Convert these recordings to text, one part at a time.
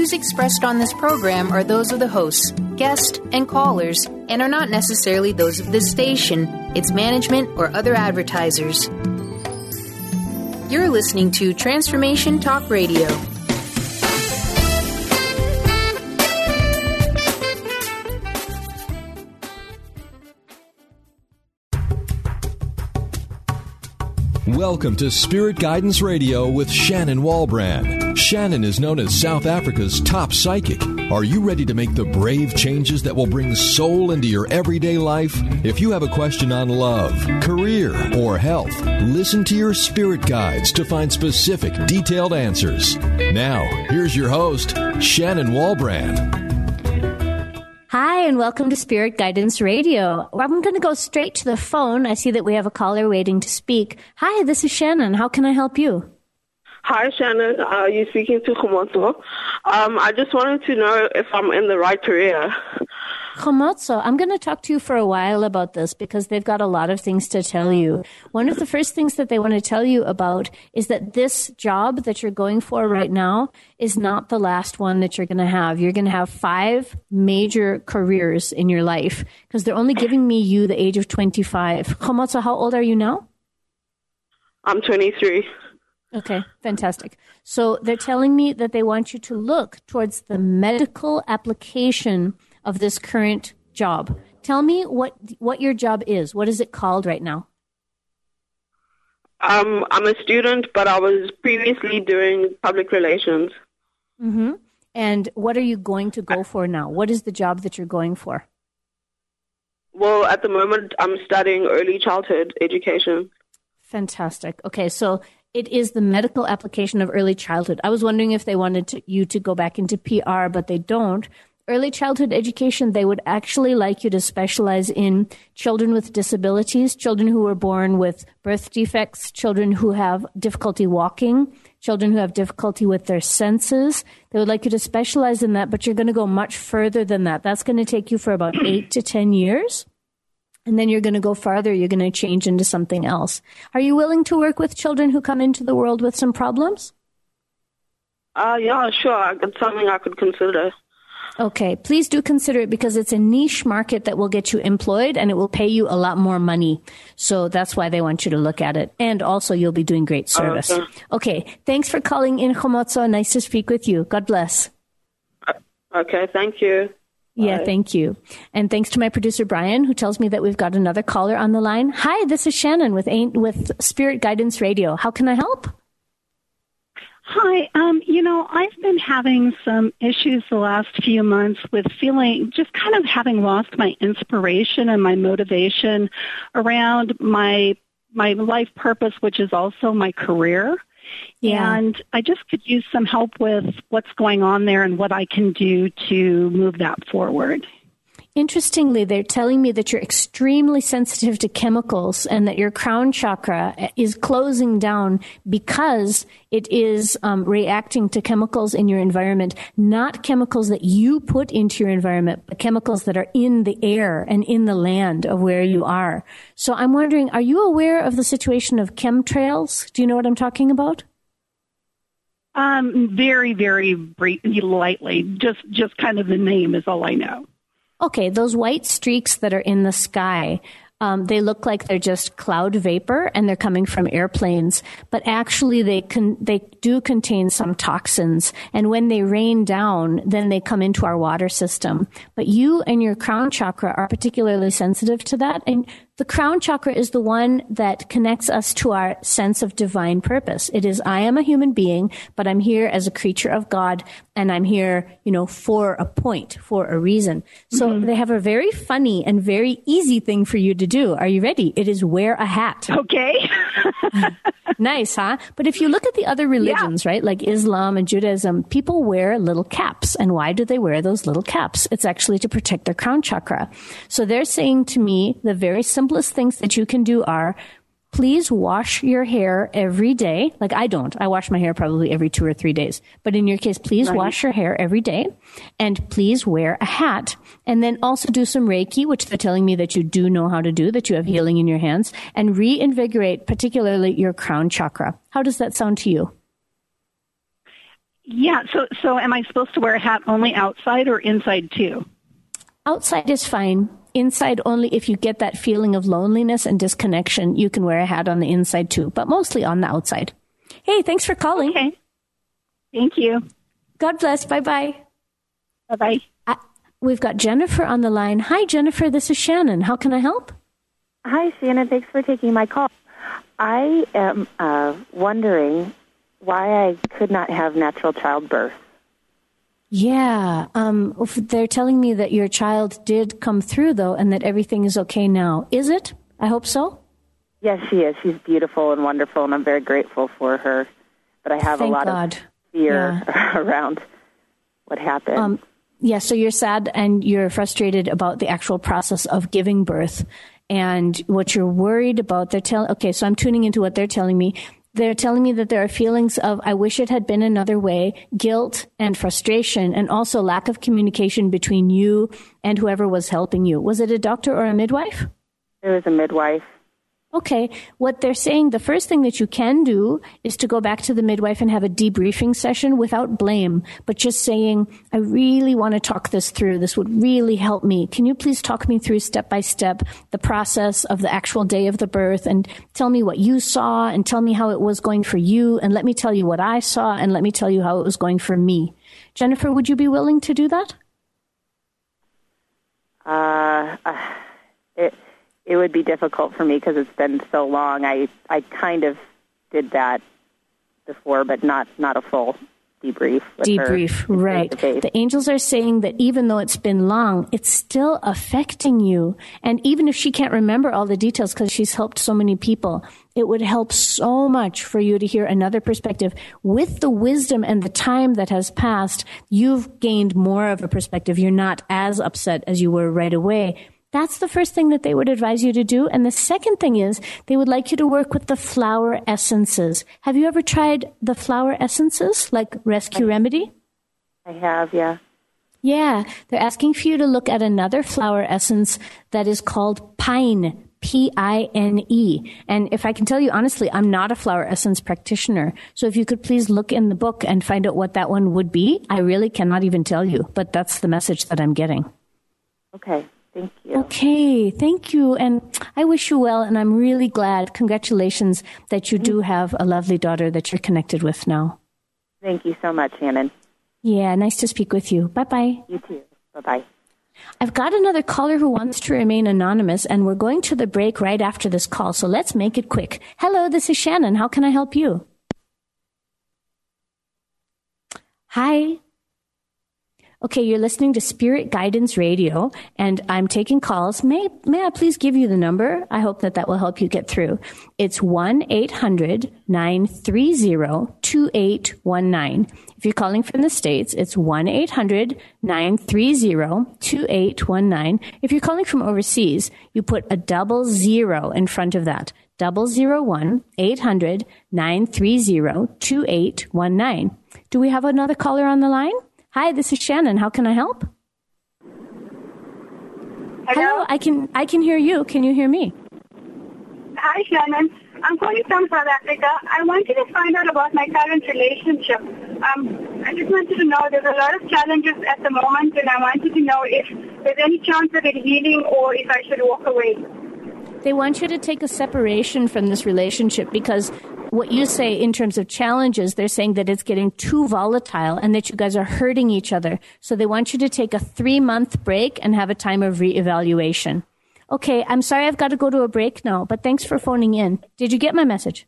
views expressed on this program are those of the hosts, guests, and callers, and are not necessarily those of this station, its management, or other advertisers. You're listening to Transformation Talk Radio. Welcome to Spirit Guidance Radio with Shannon Walbrand. Shannon is known as South Africa's top psychic. Are you ready to make the brave changes that will bring soul into your everyday life? If you have a question on love, career, or health, listen to your spirit guides to find specific, detailed answers. Now, here's your host, Shannon Walbrand. Hi, and welcome to Spirit Guidance Radio. I'm going to go straight to the phone. I see that we have a caller waiting to speak. Hi, this is Shannon. How can I help you? Hi, Shannon. You're speaking to Khomotso. I just wanted to know if I'm in the right career. Khomotso, I'm going to talk to you for a while about this because they've got a lot of things to tell you. One of the first things that they want to tell you about is that this job that you're going for right now is not the last one that you're going to have. You're going to have 5 major careers in your life because they're only giving me you the age of 25. Khomotso, how old are you now? I'm 23. Okay, fantastic. So they're telling me that they want you to look towards the medical application of this current job. Tell me what your job is. What is it called right now? I'm a student, but I was previously doing public relations. Mm-hmm. And what are you going to go for now? What is the job that you're going for? Well, at the moment, I'm studying early childhood education. Fantastic. Okay, so it is the medical application of early childhood. I was wondering if they wanted you to go back into PR, but they don't. Early childhood education, they would actually like you to specialize in children with disabilities, children who were born with birth defects, children who have difficulty walking, children who have difficulty with their senses. They would like you to specialize in that, but you're going to go much further than that. That's going to take you for about 8 to 10 years. And then you're going to go farther. You're going to change into something else. Are you willing to work with children who come into the world with some problems? Yeah, sure. It's something I could consider. Okay, please do consider it because it's a niche market that will get you employed and it will pay you a lot more money. So that's why they want you to look at it. And also you'll be doing great service. Okay, thanks for calling in, Khomotso. Nice to speak with you. God bless. Okay, thank you. Yeah, Bye. thank you. And thanks to my producer, Brian, who tells me that we've got another caller on the line. Hi, this is Shannon with Spirit Guidance Radio. How can I help? Hi, I've been having some issues the last few months with feeling just kind of having lost my inspiration and my motivation around my life purpose, which is also my career. Yeah. And I just could use some help with what's going on there and what I can do to move that forward. Interestingly, they're telling me that you're extremely sensitive to chemicals and that your crown chakra is closing down because it is reacting to chemicals in your environment, not chemicals that you put into your environment, but chemicals that are in the air and in the land of where you are. So I'm wondering, are you aware of the situation of chemtrails? Do you know what I'm talking about? Very, very briefly, lightly. Just kind of the name is all I know. Okay, those white streaks that are in the sky, they look like they're just cloud vapor and they're coming from airplanes, but actually they do contain some toxins. And when they rain down, then they come into our water system. But you and your crown chakra are particularly sensitive to that. And the crown chakra is the one that connects us to our sense of divine purpose. It is, I am a human being, but I'm here as a creature of God, and I'm here, for a point, for a reason. So they have a very funny and very easy thing for you to do. Are you ready? It is wear a hat. Okay. Nice, huh? But if you look at the other religions, right, like Islam and Judaism, people wear little caps. And why do they wear those little caps? It's actually to protect their crown chakra. So they're saying to me, the very simplest things that you can do are, please wash your hair every day. Like I don't. I wash my hair probably every 2 or 3 days. But in your case, please wash your hair every day. And please wear a hat. And then also do some Reiki, which they're telling me that you do know how to do, that you have healing in your hands. And reinvigorate particularly your crown chakra. How does that sound to you? Yeah, so am I supposed to wear a hat only outside or inside too? Outside is fine. Inside only if you get that feeling of loneliness and disconnection, you can wear a hat on the inside too, but mostly on the outside. Hey, thanks for calling. Okay. Thank you. God bless. Bye-bye. Bye-bye. We've got Jennifer on the line. Hi, Jennifer. This is Shannon. How can I help? Hi, Shannon. Thanks for taking my call. I am wondering why I could not have natural childbirth. Yeah. They're telling me that your child did come through, though, and that everything is okay now. Is it? I hope so. Yes, she is. She's beautiful and wonderful, and I'm very grateful for her. But I have a lot of fear around what happened. Yeah, so you're sad and you're frustrated about the actual process of giving birth. And what you're worried about, okay, so I'm tuning into what they're telling me. They're telling me that there are feelings of, I wish it had been another way, guilt and frustration, and also lack of communication between you and whoever was helping you. Was it a doctor or a midwife? It was a midwife. Okay. What they're saying, the first thing that you can do is to go back to the midwife and have a debriefing session without blame, but just saying, I really want to talk this through. This would really help me. Can you please talk me through step by step the process of the actual day of the birth and tell me what you saw and tell me how it was going for you and let me tell you what I saw and let me tell you how it was going for me. Jennifer, would you be willing to do that? It would be difficult for me because it's been so long. I kind of did that before, but not a full debrief. Debrief, right. The angels are saying that even though it's been long, it's still affecting you. And even if she can't remember all the details because she's helped so many people, it would help so much for you to hear another perspective. With the wisdom and the time that has passed, you've gained more of a perspective. You're not as upset as you were right away. That's the first thing that they would advise you to do. And the second thing is they would like you to work with the flower essences. Have you ever tried the flower essences like Rescue Remedy? I have, yeah. Yeah. They're asking for you to look at another flower essence that is called Pine, P-I-N-E. And if I can tell you honestly, I'm not a flower essence practitioner. So if you could please look in the book and find out what that one would be, I really cannot even tell you. But that's the message that I'm getting. Okay. Thank you. Okay, thank you. And I wish you well, and I'm really glad. Congratulations that you do have a lovely daughter that you're connected with now. Thank you so much, Shannon. Yeah, nice to speak with you. Bye-bye. You too. Bye-bye. I've got another caller who wants to remain anonymous, and we're going to the break right after this call, so let's make it quick. Hello, this is Shannon. How can I help you? Hi. Okay, you're listening to Spirit Guidance Radio, and I'm taking calls. May I please give you the number? I hope that will help you get through. It's 1-800-930-2819. If you're calling from the States, it's 1-800-930-2819. If you're calling from overseas, you put a 00 in front of that. 001-800-930-2819. Do we have another caller on the line? Hi, this is Shannon. How can I help? Hello, I can hear you. Can you hear me? Hi, Shannon. I'm calling from South Africa. I wanted to find out about my current relationship. I just wanted to know there's a lot of challenges at the moment, and I wanted to know if there's any chance of it healing or if I should walk away. They want you to take a separation from this relationship because what you say in terms of challenges, they're saying that it's getting too volatile and that you guys are hurting each other. So they want you to take a 3-month break and have a time of reevaluation. Okay, I'm sorry I've got to go to a break now, but thanks for phoning in. Did you get my message?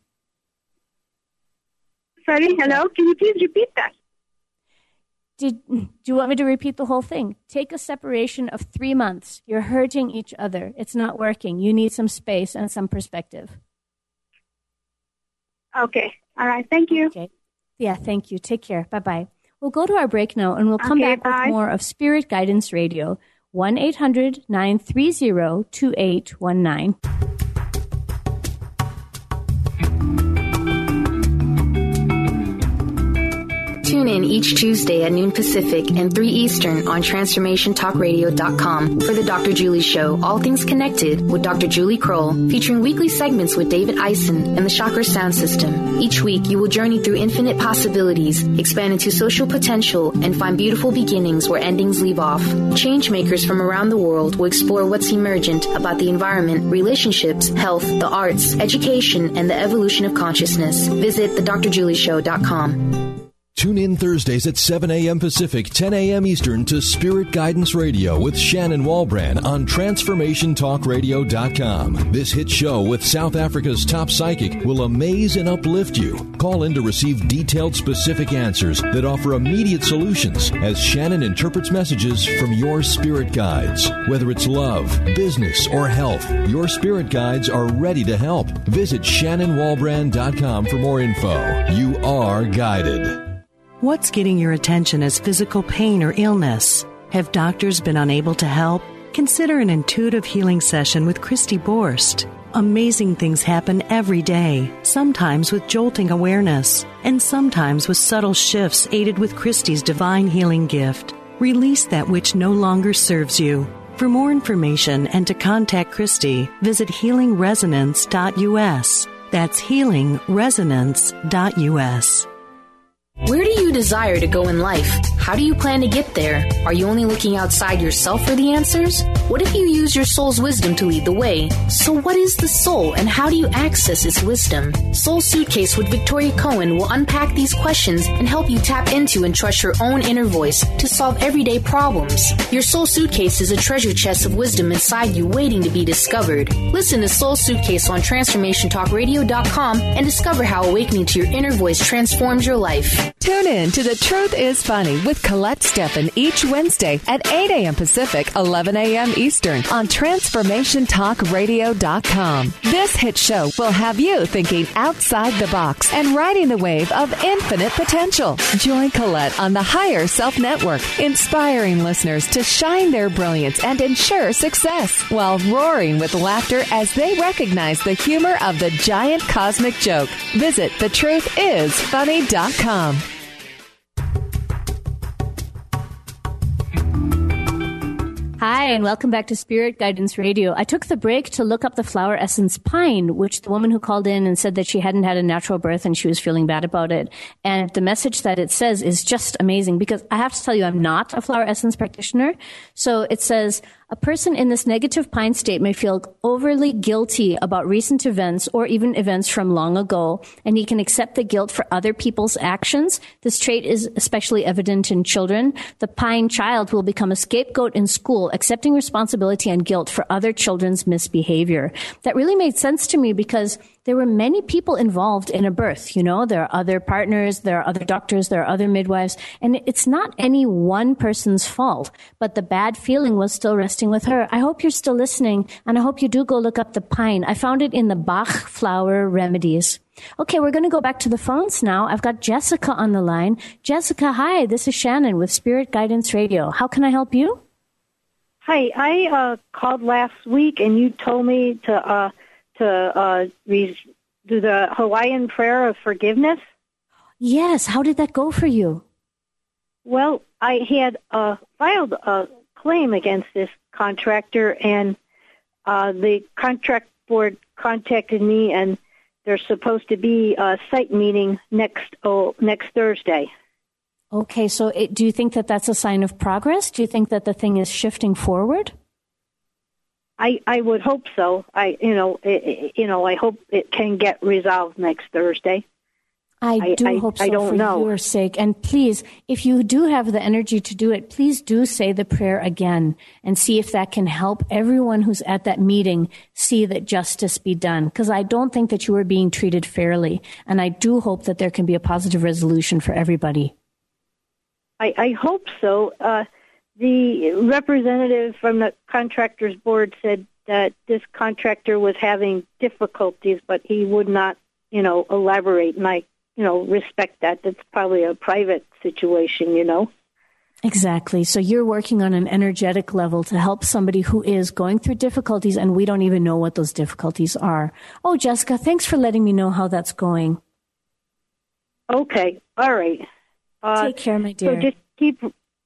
Sorry, hello? Can you please repeat that? Do you want me to repeat the whole thing? Take a separation of 3 months. You're hurting each other. It's not working. You need some space and some perspective. Okay. All right. Thank you. Okay. Yeah, thank you. Take care. Bye-bye. We'll go to our break now, and we'll come back with more of Spirit Guidance Radio. 1-800-930-2819. Tune in each Tuesday at noon Pacific and 3 Eastern on TransformationTalkRadio.com for the Dr. Julie Show, All Things Connected with Dr. Julie Kroll, featuring weekly segments with David Eisen and the Chakra Sound System. Each week, you will journey through infinite possibilities, expand into social potential, and find beautiful beginnings where endings leave off. Changemakers from around the world will explore what's emergent about the environment, relationships, health, the arts, education, and the evolution of consciousness. Visit thedrjulieshow.com. Tune in Thursdays at 7 a.m. Pacific, 10 a.m. Eastern to Spirit Guidance Radio with Shannon Walbrand on TransformationTalkRadio.com. This hit show with South Africa's top psychic will amaze and uplift you. Call in to receive detailed, specific answers that offer immediate solutions as Shannon interprets messages from your spirit guides. Whether it's love, business, or health, your spirit guides are ready to help. Visit ShannonWalbrand.com for more info. You are guided. What's getting your attention as physical pain or illness? Have doctors been unable to help? Consider an intuitive healing session with Christy Borst. Amazing things happen every day, sometimes with jolting awareness, and sometimes with subtle shifts aided with Christy's divine healing gift. Release that which no longer serves you. For more information and to contact Christy, visit healingresonance.us. That's healingresonance.us. Where do you desire to go in life? How do you plan to get there? Are you only looking outside yourself for the answers? What if you use your soul's wisdom to lead the way? So what is the soul and how do you access its wisdom? Soul Suitcase with Victoria Cohen will unpack these questions and help you tap into and trust your own inner voice to solve everyday problems. Your Soul Suitcase is a treasure chest of wisdom inside you waiting to be discovered. Listen to Soul Suitcase on TransformationTalkRadio.com and discover how awakening to your inner voice transforms your life. Tune in to The Truth is Funny with Colette Steffen each Wednesday at 8 a.m. Pacific, 11 a.m. Eastern on TransformationTalkRadio.com. This hit show will have you thinking outside the box and riding the wave of infinite potential. Join Colette on the Higher Self Network, inspiring listeners to shine their brilliance and ensure success while roaring with laughter as they recognize the humor of the giant cosmic joke. Visit thetruthisfunny.com. Hi, and welcome back to Spirit Guidance Radio. I took the break to look up the flower essence pine, which the woman who called in and said that she hadn't had a natural birth and she was feeling bad about it. And the message that it says is just amazing because I have to tell you, I'm not a flower essence practitioner. So it says, a person in this negative pine state may feel overly guilty about recent events or even events from long ago, and he can accept the guilt for other people's actions. This trait is especially evident in children. The pine child will become a scapegoat in school, accepting responsibility and guilt for other children's misbehavior. That really made sense to me because there were many people involved in a birth. You know, there are other partners, there are other doctors, there are other midwives, and it's not any one person's fault, but the bad feeling was still resting with her. I hope you're still listening, and I hope you do go look up the pine. I found it in the Bach Flower Remedies. Okay, we're going to go back to the phones now. I've got Jessica on the line. Jessica, hi, this is Shannon with Spirit Guidance Radio. How can I help you? Hi, I called last week, and you told me to do the Hawaiian prayer of forgiveness. Yes. How did that go for you? Well, I had filed a claim against this contractor, and the contract board contacted me, and there's supposed to be a site meeting next Thursday. Okay. So do you think that that's a sign of progress? Do you think that the thing is shifting forward? I would hope so. I hope it can get resolved next Thursday. I hope so. I don't know. For your sake. And please, if you do have the energy to do it, please do say the prayer again and see if that can help everyone who's at that meeting see that justice be done. Because I don't think that you are being treated fairly. And I do hope that there can be a positive resolution for everybody. I hope so. The representative from the contractors board said that this contractor was having difficulties, but he would not, elaborate. And I, respect that. That's probably a private situation, Exactly. So you're working on an energetic level to help somebody who is going through difficulties, and we don't even know what those difficulties are. Oh, Jessica, thanks for letting me know how that's going. Okay. All right. Take care, my dear. So just keep,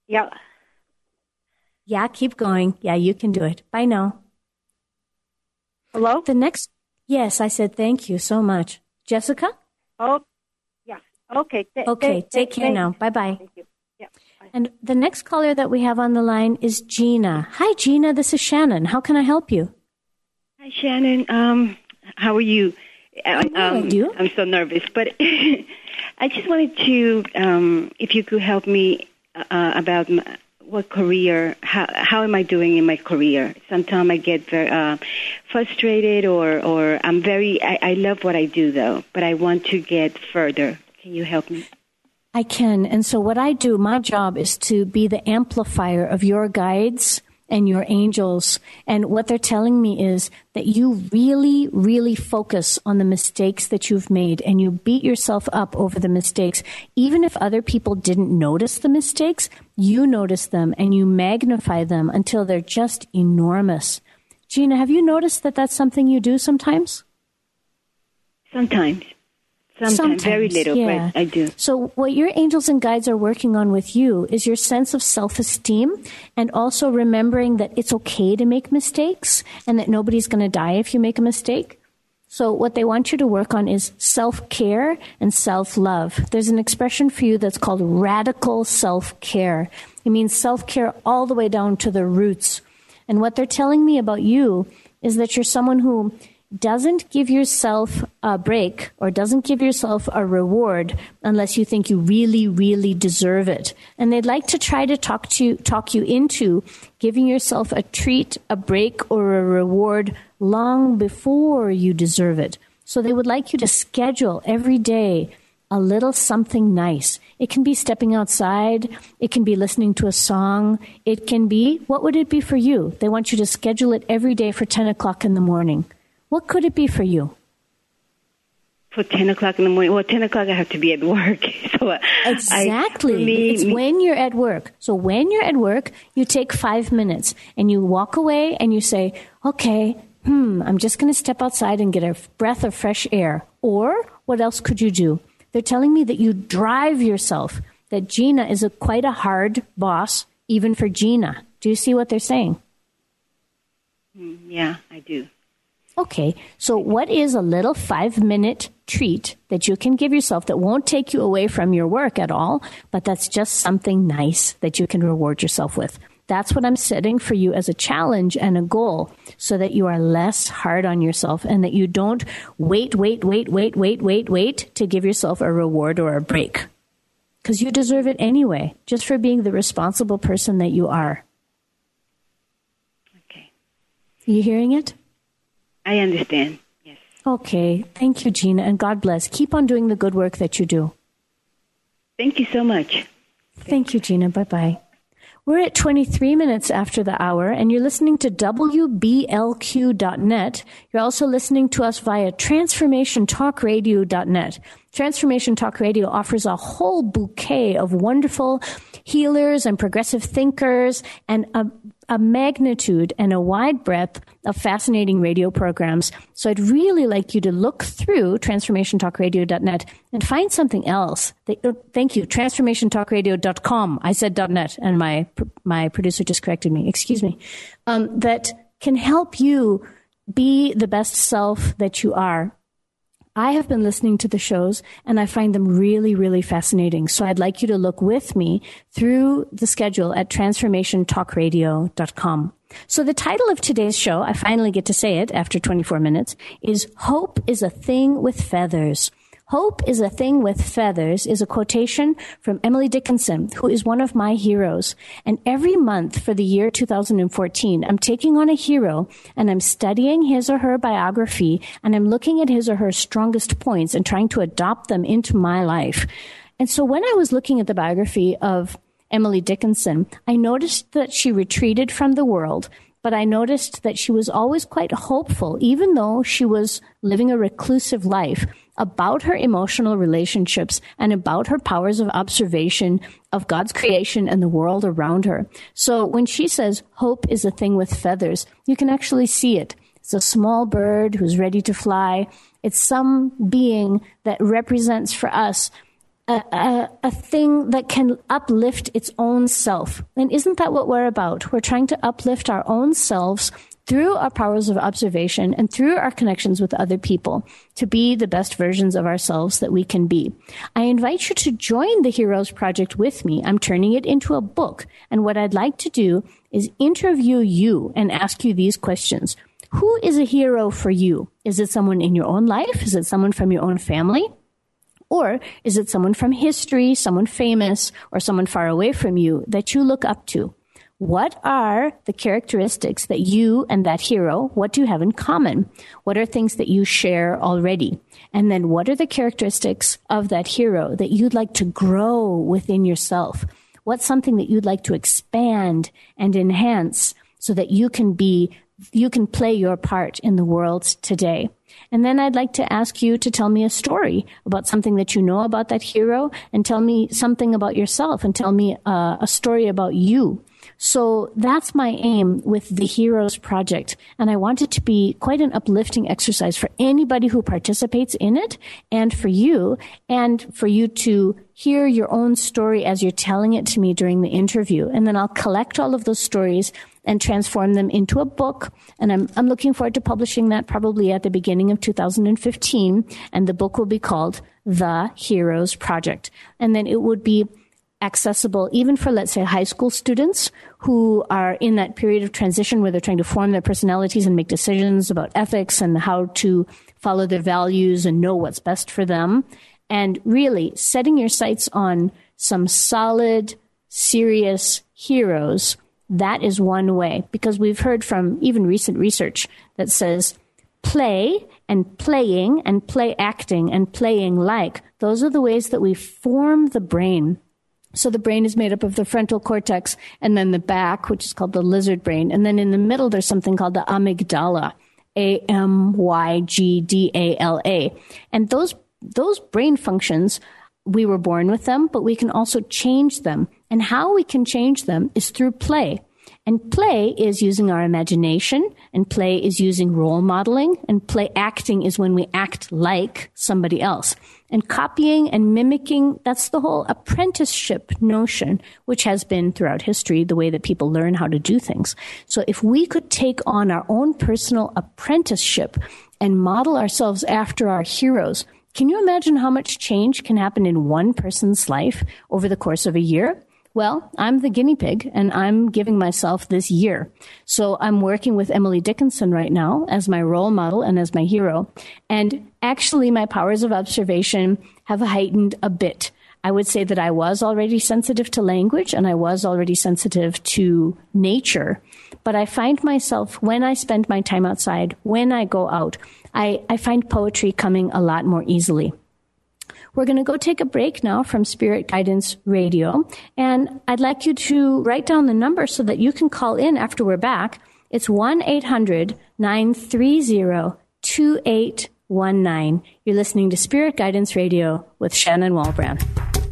Yeah, keep going. Yeah, you can do it. Bye now. Hello? Yes, I said thank you so much. Jessica? Oh, yeah. Okay. Take care now. Bye-bye. Thank you. Yeah. Bye. And the next caller that we have on the line is Gina. Hi, Gina. This is Shannon. How can I help you? Hi, Shannon. How are you? I'm so nervous, but I just wanted to, if you could help me about what career, how am I doing in my career? Sometimes I get very frustrated or I love what I do, though, but I want to get further. Can you help me? I can. And so what I do, my job is to be the amplifier of your guides and your angels. And what they're telling me is that you really, really focus on the mistakes that you've made and you beat yourself up over the mistakes. Even if other people didn't notice the mistakes, you notice them and you magnify them until they're just enormous. Gina, have you noticed that that's something you do sometimes? Sometimes, very little, yeah. But I do. So what your angels and guides are working on with you is your sense of self-esteem and also remembering that it's okay to make mistakes and that nobody's going to die if you make a mistake. So what they want you to work on is self-care and self-love. There's an expression for you that's called radical self-care. It means self-care all the way down to the roots. And what they're telling me about you is that you're someone who doesn't give yourself a break or doesn't give yourself a reward unless you think you really, really deserve it. And they'd like to try to talk you into giving yourself a treat, a break, or a reward long before you deserve it. So they would like you to schedule every day a little something nice. It can be stepping outside. It can be listening to a song. It can be, what would it be for you? They want you to schedule it every day for 10 o'clock in the morning. What could it be for you? For 10 o'clock in the morning? Well, 10 o'clock I have to be at work. So Exactly. It's when you're at work. So when you're at work, you take 5 minutes and you walk away and you say, okay, I'm just going to step outside and get a breath of fresh air. Or what else could you do? They're telling me that you drive yourself, that Gina is quite a hard boss, even for Gina. Do you see what they're saying? Yeah, I do. Okay, so what is a little 5-minute treat that you can give yourself that won't take you away from your work at all, but that's just something nice that you can reward yourself with? That's what I'm setting for you as a challenge and a goal so that you are less hard on yourself and that you don't wait to give yourself a reward or a break. Because you deserve it anyway, just for being the responsible person that you are. Okay. Are you hearing it? I understand, yes. Okay. Thank you, Gina, and God bless. Keep on doing the good work that you do. Thank you so much. Thank you, Gina. Bye-bye. We're at 23 minutes after the hour, and you're listening to WBLQ.net. You're also listening to us via TransformationTalkRadio.net. Transformation Talk Radio offers a whole bouquet of wonderful healers and progressive thinkers and a magnitude and a wide breadth of fascinating radio programs. So I'd really like you to look through TransformationTalkRadio.net and find something else. Thank you. TransformationTalkRadio.com. I said .net, and my producer just corrected me. Excuse me. That can help you be the best self that you are. I have been listening to the shows, and I find them really, really fascinating. So I'd like you to look with me through the schedule at TransformationTalkRadio.com. So the title of today's show, I finally get to say it after 24 minutes, is Hope is a Thing with Feathers. Hope is a Thing with Feathers is a quotation from Emily Dickinson, who is one of my heroes. And every month for the year 2014, I'm taking on a hero and I'm studying his or her biography and I'm looking at his or her strongest points and trying to adopt them into my life. And so when I was looking at the biography of Emily Dickinson, I noticed that she retreated from the world, but I noticed that she was always quite hopeful, even though she was living a reclusive life, about her emotional relationships and about her powers of observation of God's creation and the world around her. So when she says hope is a thing with feathers, you can actually see it. It's a small bird who's ready to fly. It's some being that represents for us a thing that can uplift its own self. And isn't that what we're about? We're trying to uplift our own selves through our powers of observation and through our connections with other people to be the best versions of ourselves that we can be. I invite you to join the Heroes Project with me. I'm turning it into a book. And what I'd like to do is interview you and ask you these questions. Who is a hero for you? Is it someone in your own life? Is it someone from your own family? Or is it someone from history, someone famous, or someone far away from you that you look up to? What are the characteristics that you and that hero, what do you have in common? What are things that you share already? And then what are the characteristics of that hero that you'd like to grow within yourself? What's something that you'd like to expand and enhance so that you can play your part in the world today? And then I'd like to ask you to tell me a story about something that you know about that hero, and tell me something about yourself, and tell me a story about you. So that's my aim with the Heroes Project. And I want it to be quite an uplifting exercise for anybody who participates in it, and for you to hear your own story as you're telling it to me during the interview. And then I'll collect all of those stories and transform them into a book. And I'm looking forward to publishing that probably at the beginning of 2015. And the book will be called The Heroes Project. And then it would be accessible even for, let's say, high school students who are in that period of transition where they're trying to form their personalities and make decisions about ethics and how to follow their values and know what's best for them. And really setting your sights on some solid, serious heroes. That is one way, because we've heard from even recent research that says play and playing and play acting and playing like, those are the ways that we form the brain. So the brain is made up of the frontal cortex and then the back, which is called the lizard brain. And then in the middle, there's something called the amygdala, amygdala. And those brain functions, we were born with them, but we can also change them. And how we can change them is through play. And play is using our imagination, and play is using role modeling, and play acting is when we act like somebody else. And copying and mimicking, that's the whole apprenticeship notion, which has been throughout history the way that people learn how to do things. So if we could take on our own personal apprenticeship and model ourselves after our heroes, can you imagine how much change can happen in one person's life over the course of a year? Well, I'm the guinea pig, and I'm giving myself this year. So I'm working with Emily Dickinson right now as my role model and as my hero. And actually, my powers of observation have heightened a bit. I would say that I was already sensitive to language, and I was already sensitive to nature. But I find myself, when I spend my time outside, when I go out, I find poetry coming a lot more easily. We're going to go take a break now from Spirit Guidance Radio, and I'd like you to write down the number so that you can call in after we're back. It's 1-800-930-2819. You're listening to Spirit Guidance Radio with Shannon Walbrand.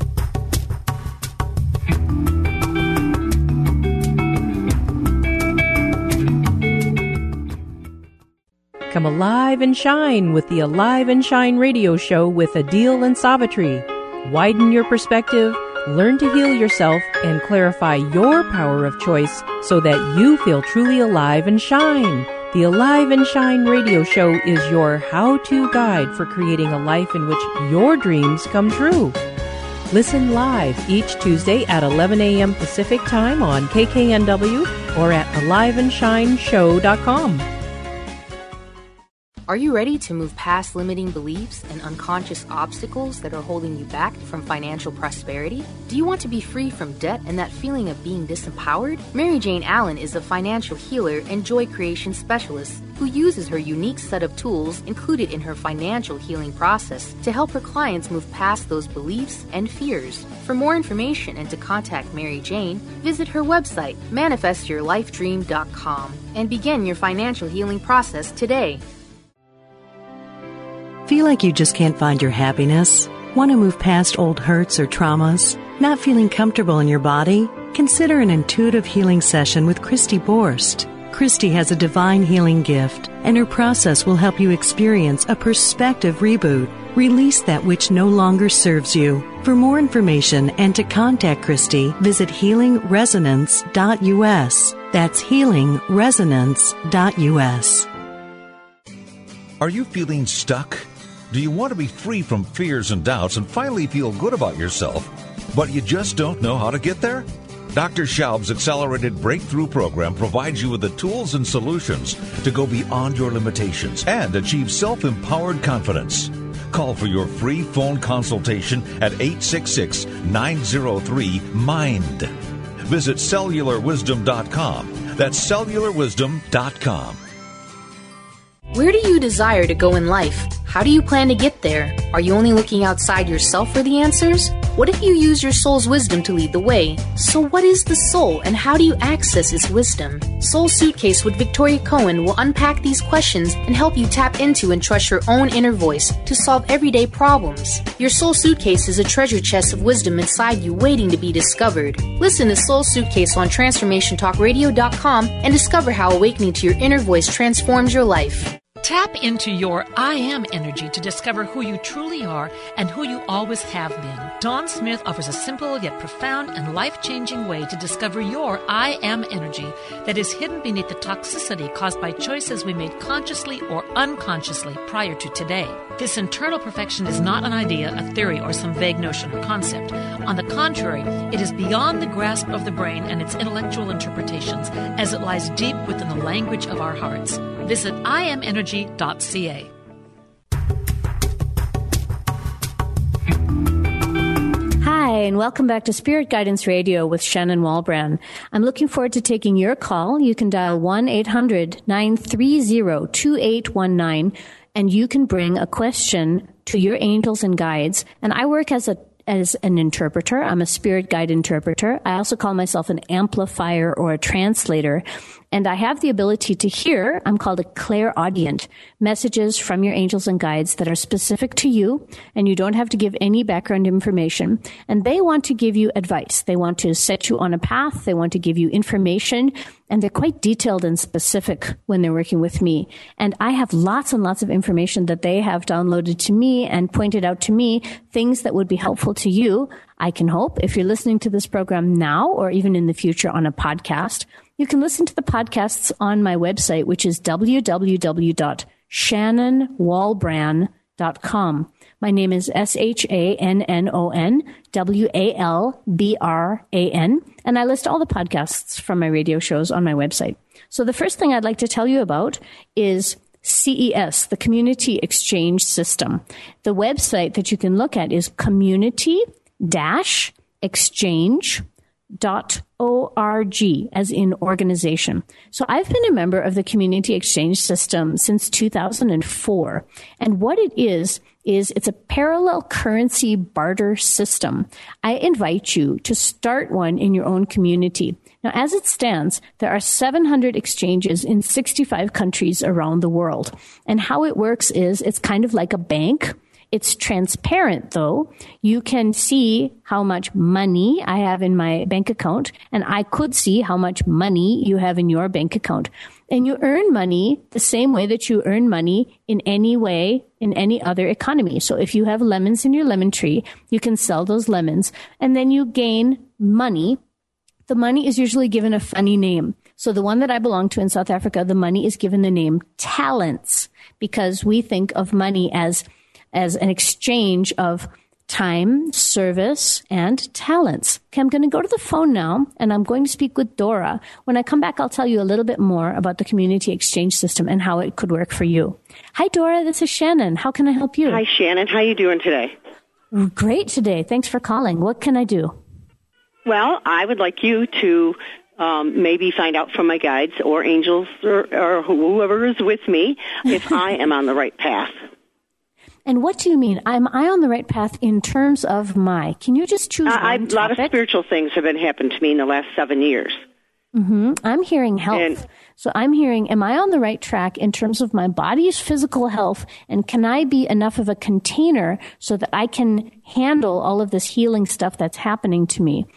Come alive and shine with the Alive and Shine radio show with Adil and Savitri. Widen your perspective, learn to heal yourself, and clarify your power of choice so that you feel truly alive and shine. The Alive and Shine radio show is your how-to guide for creating a life in which your dreams come true. Listen live each Tuesday at 11 a.m. Pacific Time on KKNW or at aliveandshineshow.com. Are you ready to move past limiting beliefs and unconscious obstacles that are holding you back from financial prosperity? Do you want to be free from debt and that feeling of being disempowered? Mary Jane Allen is a financial healer and joy creation specialist who uses her unique set of tools included in her financial healing process to help her clients move past those beliefs and fears. For more information and to contact Mary Jane, visit her website, manifestyourlifedream.com, and begin your financial healing process today. Feel like you just can't find your happiness? Want to move past old hurts or traumas? Not feeling comfortable in your body? Consider an intuitive healing session with Christy Borst. Christy has a divine healing gift, and her process will help you experience a perspective reboot. Release that which no longer serves you. For more information and to contact Christy, visit healingresonance.us. That's healingresonance.us. Are you feeling stuck? Do you want to be free from fears and doubts and finally feel good about yourself, but you just don't know how to get there? Dr. Schaub's Accelerated Breakthrough Program provides you with the tools and solutions to go beyond your limitations and achieve self-empowered confidence. Call for your free phone consultation at 866-903-MIND. Visit cellularwisdom.com. That's cellularwisdom.com. Where do you desire to go in life? How do you plan to get there? Are you only looking outside yourself for the answers? What if you use your soul's wisdom to lead the way? So what is the soul and how do you access its wisdom? Soul Suitcase with Victoria Cohen will unpack these questions and help you tap into and trust your own inner voice to solve everyday problems. Your Soul Suitcase is a treasure chest of wisdom inside you waiting to be discovered. Listen to Soul Suitcase on TransformationTalkRadio.com and discover how awakening to your inner voice transforms your life. Tap into your I Am energy to discover who you truly are and who you always have been. Dawn Smith offers a simple yet profound and life-changing way to discover your I Am energy that is hidden beneath the toxicity caused by choices we made consciously or unconsciously prior to today. This internal perfection is not an idea, a theory, or some vague notion or concept. On the contrary, it is beyond the grasp of the brain and its intellectual interpretations, as it lies deep within the language of our hearts. Visit IamEnergy.ca. Hi, and welcome back to Spirit Guidance Radio with Shannon Walbrand. I'm looking forward to taking your call. You can dial 1-800-930-2819, and you can bring a question to your angels and guides. And I work as an interpreter. I'm a spirit guide interpreter. I also call myself an amplifier or a translator. And I have the ability to hear, I'm called a clairaudient, messages from your angels and guides that are specific to you, and you don't have to give any background information. And they want to give you advice. They want to set you on a path. They want to give you information. And they're quite detailed and specific when they're working with me. And I have lots and lots of information that they have downloaded to me and pointed out to me, things that would be helpful to you. I can hope if you're listening to this program now or even in the future on a podcast, you can listen to the podcasts on my website, which is www.shannonwalbran.com. My name is ShannonWalbran, and I list all the podcasts from my radio shows on my website. So the first thing I'd like to tell you about is CES, the Community Exchange System. The website that you can look at is community-exchange.org, as in organization. So I've been a member of the Community Exchange System since 2004. And what it is it's a parallel currency barter system. I invite you to start one in your own community. Now, as it stands, there are 700 exchanges in 65 countries around the world. And how it works is it's kind of like a bank. It's transparent, though. You can see how much money I have in my bank account, and I could see how much money you have in your bank account. And you earn money the same way that you earn money in any way in any other economy. So if you have lemons in your lemon tree, you can sell those lemons, and then you gain money. The money is usually given a funny name. So the one that I belong to in South Africa, the money is given the name talents, because we think of money as an exchange of time, service, and talents. Okay, I'm going to go to the phone now, and I'm going to speak with Dora. When I come back, I'll tell you a little bit more about the community exchange system and how it could work for you. Hi, Dora. This is Shannon. How can I help you? Hi, Shannon. How are you doing today? Great today. Thanks for calling. What can I do? Well, I would like you to maybe find out from my guides or angels or whoever is with me if I am on the right path. And what do you mean? Am I on the right path in terms of can you just choose one topic? A lot of spiritual things have been happening to me in the last 7 years. Mm-hmm. I'm hearing health. So I'm hearing, am I on the right track in terms of my body's physical health? And can I be enough of a container so that I can handle all of this healing stuff that's happening to me?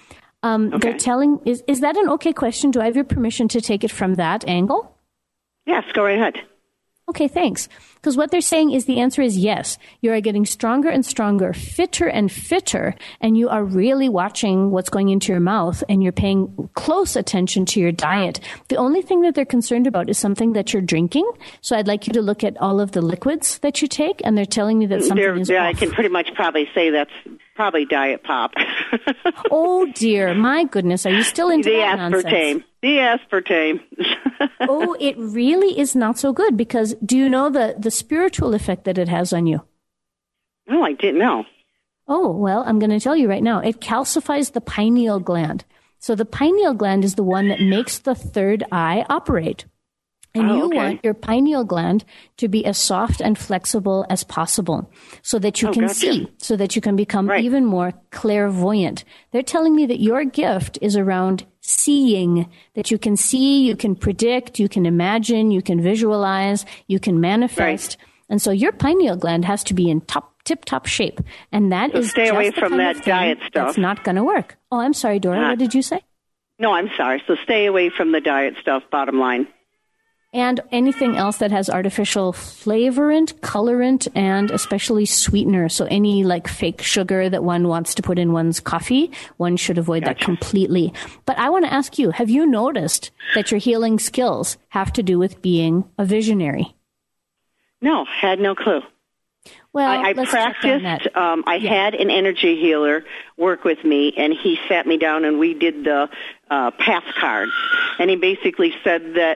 They're telling, is that an okay question? Do I have your permission to take it from that angle? Yes, go right ahead. Okay, thanks. Because what they're saying is the answer is yes. You are getting stronger and stronger, fitter and fitter, and you are really watching what's going into your mouth, and you're paying close attention to your diet. The only thing that they're concerned about is something that you're drinking. So I'd like you to look at all of the liquids that you take, and they're telling me that something is off. I can pretty much probably say that's probably diet pop. Oh, dear. My goodness. Are you still into that nonsense? The aspartame. Oh, it really is not so good, because do you know the spiritual effect that it has on you? No, I didn't know. Oh, well, I'm going to tell you right now. It calcifies the pineal gland. So the pineal gland is the one that makes the third eye operate. And you want your pineal gland to be as soft and flexible as possible so that you can see, so that you can become even more clairvoyant. They're telling me that your gift is around seeing, that you can see, you can predict, you can imagine, you can visualize, you can manifest. And so your pineal gland has to be in tip-top shape. And that is stay just away the from kind that of thing diet stuff. That's not going to work. Oh, I'm sorry, Dora. What did you say? No, I'm sorry. So stay away from the diet stuff, bottom line. And anything else that has artificial flavorant, colorant, and especially sweetener. So any like fake sugar that one wants to put in one's coffee, one should avoid that completely. But I want to ask you, have you noticed that your healing skills have to do with being a visionary? No, had no clue. Well, I practiced. I had an energy healer work with me, and he sat me down and we did the path cards. And he basically said that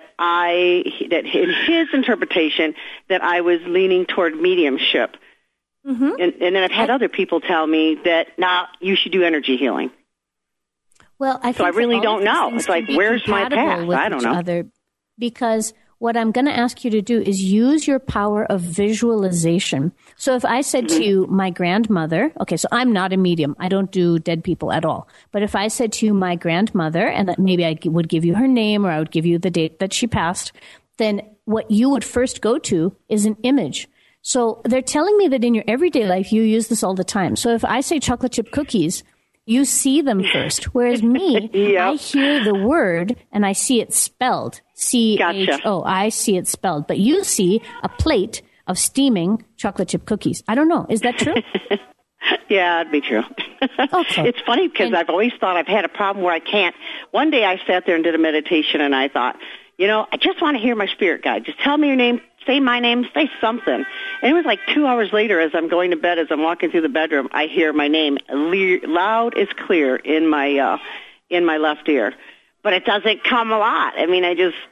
in his interpretation, that I was leaning toward mediumship. Mm-hmm. And then I've had other people tell me that, you should do energy healing. Well, I really don't know. It's like, where's my path? I don't know. Because what I'm going to ask you to do is use your power of visualization. So if I said to you, my grandmother, okay, so I'm not a medium. I don't do dead people at all. But if I said to you, my grandmother, and that maybe I would give you her name or I would give you the date that she passed, then what you would first go to is an image. So they're telling me that in your everyday life, you use this all the time. So if I say chocolate chip cookies, you see them first. Whereas me, I hear the word and I see it spelled. C-H-O. I see it spelled. But you see a plate of steaming chocolate chip cookies. I don't know. Is that true? Yeah, it'd be true. Okay. It's funny because I've always thought I've had a problem where I can't. One day I sat there and did a meditation and I thought, I just want to hear my spirit guide. Just tell me your name. Say my name, say something. And it was like 2 hours later as I'm going to bed, as I'm walking through the bedroom, I hear my name loud as clear in my left ear. But it doesn't come a lot. I mean, I just,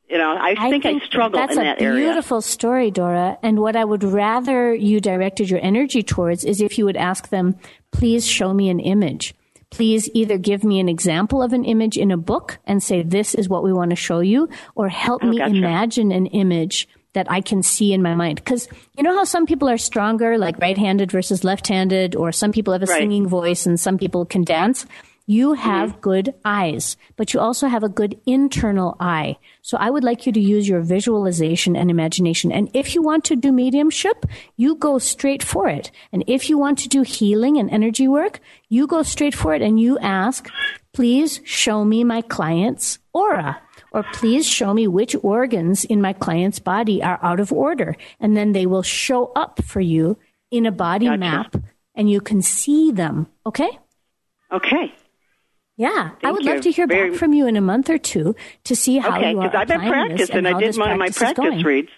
I think I struggle in that area. That's a beautiful story, Dora. And what I would rather you directed your energy towards is if you would ask them, please show me an image. Please either give me an example of an image in a book and say, this is what we want to show you, or help me imagine an image that I can see in my mind. Because you know how some people are stronger, like right-handed versus left-handed, or some people have a singing voice and some people can dance? You have good eyes, but you also have a good internal eye. So I would like you to use your visualization and imagination. And if you want to do mediumship, you go straight for it. And if you want to do healing and energy work, you go straight for it and you ask, please show me my client's aura. Or please show me which organs in my client's body are out of order. And then they will show up for you in a body map and you can see them. Okay? Okay. Yeah. I would love to hear back from you in a month or two to see how you are I've been practicing. I did one of my practice reads.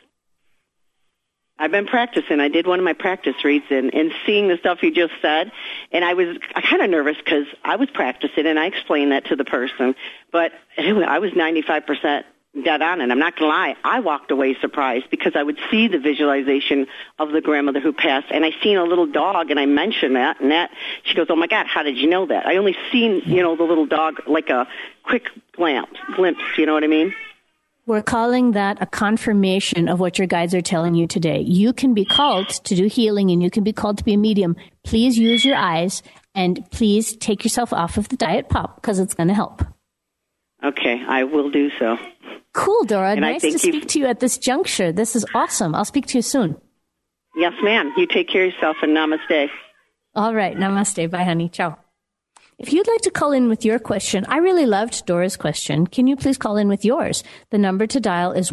I've been practicing. I did one of my practice reads and seeing the stuff you just said. And I was kind of nervous because I was practicing and I explained that to the person. But I was 95% dead on. And I'm not going to lie, I walked away surprised because I would see the visualization of the grandmother who passed. And I seen a little dog and I mentioned that. And she goes, oh, my God, how did you know that? I only seen, the little dog like a quick glimpse. You know what I mean? We're calling that a confirmation of what your guides are telling you today. You can be called to do healing and you can be called to be a medium. Please use your eyes and please take yourself off of the diet pop because it's going to help. Okay, I will do so. Cool, Dora. And nice to speak to you at this juncture. This is awesome. I'll speak to you soon. Yes, ma'am. You take care of yourself and namaste. All right. Namaste. Bye, honey. Ciao. If you'd like to call in with your question, I really loved Dora's question. Can you please call in with yours? The number to dial is